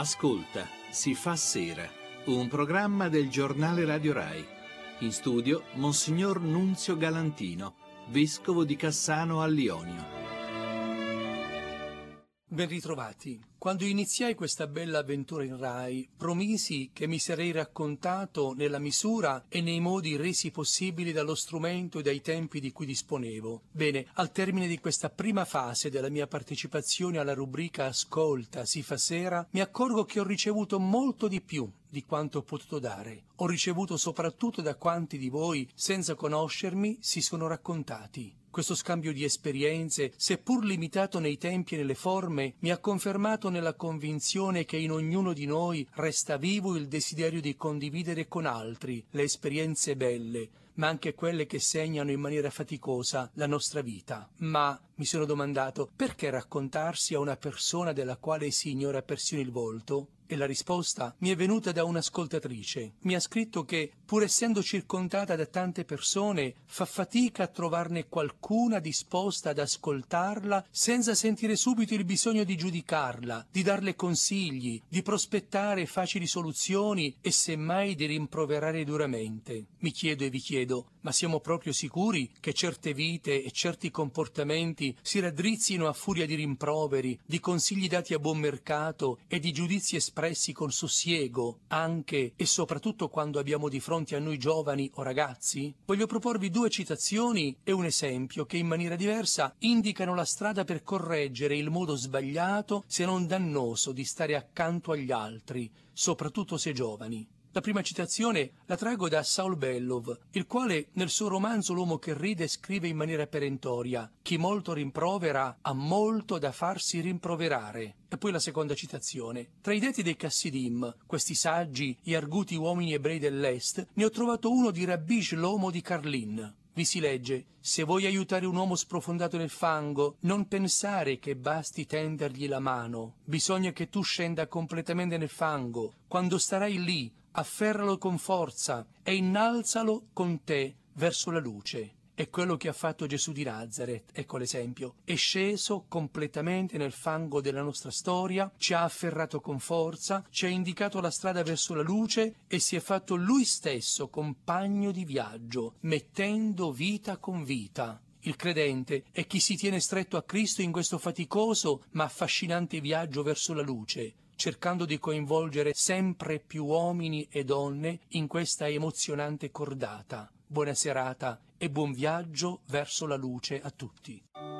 Ascolta, si fa sera, un programma del giornale Radio Rai. In studio Monsignor Nunzio Galantino, vescovo di Cassano al Lionio. Ben ritrovati. Quando iniziai questa bella avventura in Rai, promisi che mi sarei raccontato nella misura e nei modi resi possibili dallo strumento e dai tempi di cui disponevo. Bene, al termine di questa prima fase della mia partecipazione alla rubrica Ascolta, si fa sera, mi accorgo che ho ricevuto molto di più di quanto ho potuto dare. Ho ricevuto soprattutto da quanti di voi, senza conoscermi, si sono raccontati. Questo scambio di esperienze, seppur limitato nei tempi e nelle forme, mi ha confermato nella convinzione che in ognuno di noi resta vivo il desiderio di condividere con altri le esperienze belle, ma anche quelle che segnano in maniera faticosa la nostra vita. Ma, mi sono domandato, perché raccontarsi a una persona della quale si ignora persino il volto? E la risposta mi è venuta da un'ascoltatrice. Mi ha scritto che, pur essendo circondata da tante persone, fa fatica a trovarne qualcuna disposta ad ascoltarla senza sentire subito il bisogno di giudicarla, di darle consigli, di prospettare facili soluzioni e semmai di rimproverare duramente. Mi chiedo e vi chiedo, ma siamo proprio sicuri che certe vite e certi comportamenti si raddrizzino a furia di rimproveri, di consigli dati a buon mercato e di giudizi espressi con sussiego, anche e soprattutto quando abbiamo di fronte a noi giovani o ragazzi? Voglio proporvi 2 citazioni e un esempio che in maniera diversa indicano la strada per correggere il modo sbagliato, se non dannoso, di stare accanto agli altri, soprattutto se giovani. La prima citazione la traggo da Saul Bellow, il quale nel suo romanzo L'uomo che ride scrive in maniera perentoria: chi molto rimprovera ha molto da farsi rimproverare. E poi la seconda citazione: tra i detti dei Chassidim, questi saggi e arguti uomini ebrei dell'Est, ne ho trovato uno di Rabbi Shlomo di Karlin. Vi si legge: se vuoi aiutare un uomo sprofondato nel fango, non pensare che basti tendergli la mano. Bisogna che tu scenda completamente nel fango. Quando starai lì, afferralo con forza e innalzalo con te verso la luce. È quello che ha fatto Gesù di Nazaret, ecco l'esempio. È sceso completamente nel fango della nostra storia, ci ha afferrato con forza, ci ha indicato la strada verso la luce e si è fatto lui stesso compagno di viaggio, mettendo vita con vita. Il credente è chi si tiene stretto a Cristo in questo faticoso ma affascinante viaggio verso la luce, cercando di coinvolgere sempre più uomini e donne in questa emozionante cordata. Buona serata e buon viaggio verso la luce a tutti.